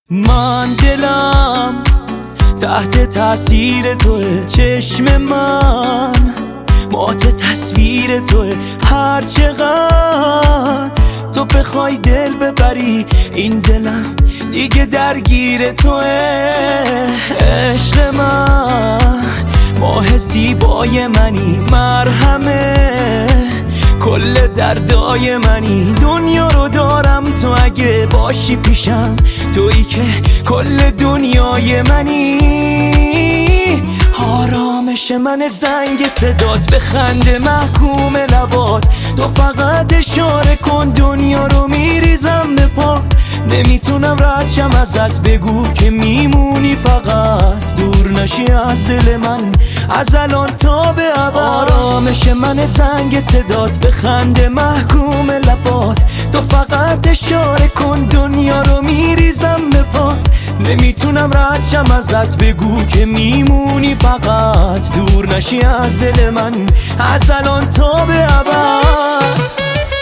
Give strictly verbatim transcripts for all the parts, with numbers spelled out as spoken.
من دلم تحت تاثیر توه، چشم من مات تصویر توه. هر چقدر تو بخوای دل ببری، این دلم دیگه درگیر توه. عشق من ماه زیبای منی، مرهمه کل دردای منی. دنیا رو دارم تو اگه باشی پیشم، تویی که کل دنیای منی. آرامش من زنگ صدات، به خنده محکوم لبات. تو فقط اشاره کن دنیا رو میریزم به پات. نمیتونم رد شم ازت، بگو که میمونی فقط. دور نشی از دل من از الان تا به ابد. آرامش من زنگ صدات، به خنده محکوم لبات. تو فقط اشاره کن دنیا رو میریزم به پات. نمیتونم رد شم ازت، بگو که میمونی فقط. دور نشی از دل من از الان تا به ابد.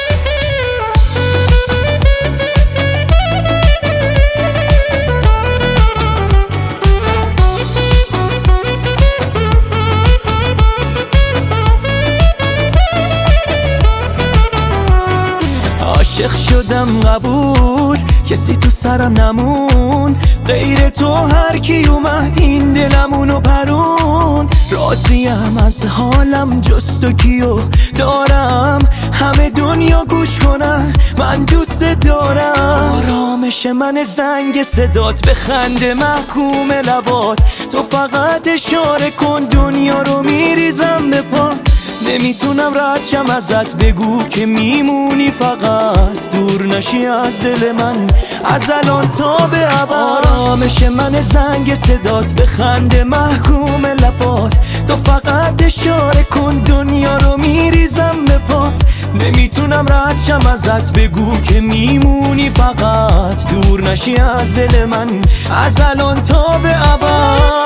عاشق شدم قبول، کسی تو سرم نموند غیر تو. هر کی اومد این دلمونو پروند. راضیم از حالم جز تو کیو دارم، همه دنیا گوش کنن من دوست دارم. آرامش من زنگ صدات، به خنده محکوم لبات. تو فقط اشاره کن دنیا رو میریزم به پات. نمیتونم رد شم ازت، بگو که میمونی فقط. دور نشی از دل من از الان تا به ابد. آرامش من زنگ صدات، به خنده محکوم لبات. تو فقط اشاره کن دنیا رو میریزم به پات. نمیتونم رد شم ازت، بگو که میمونی فقط. دور نشی از دل من از الان تا به ابد.